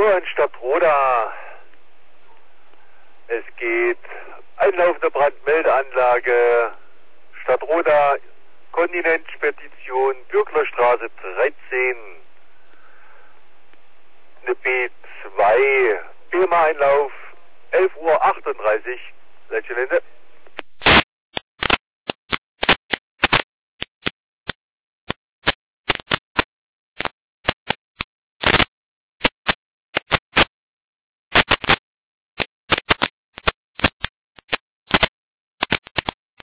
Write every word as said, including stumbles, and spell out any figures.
Uhr in Stadtroda. Es geht einlaufende Brandmeldeanlage Stadtroda, Kontinentspedition, Bürglerstraße dreizehn. Eine B zwei, B M A-Einlauf, elf Uhr achtunddreißig. Letzte Linde.